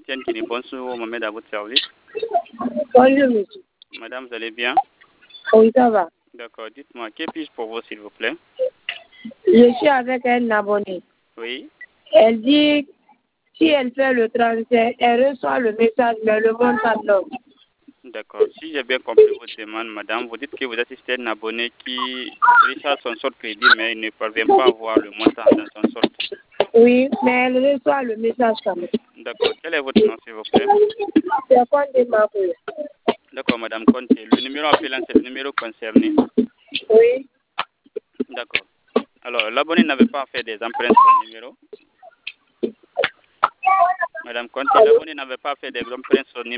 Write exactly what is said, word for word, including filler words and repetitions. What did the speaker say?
Etienne Kini, bonjour, Mohamed à votre service. Bonjour, monsieur. Madame, vous allez bien? Oui, ça va. D'accord, dites-moi, que puis-je pour vous, s'il vous plaît? Je suis avec un abonné. Oui. Elle dit, si elle fait le transfert, elle reçoit le message, mais le montant non. D'accord. Si j'ai bien compris votre demande, madame, vous dites que vous assistez un abonné qui recharge son solde crédit, mais il ne parvient pas à voir le montant dans son solde. Oui, mais elle reçoit le message quand même. D'accord. Quel est votre nom, s'il vous plaît? C'est quoi des marques? D'accord, madame Conté. Le numéro appelant, c'est le numéro concerné. Oui. D'accord. Alors, l'abonné n'avait pas fait des empreintes sur le numéro. Madame Conté, l'abonné n'avait pas fait des empreintes sur le numéro.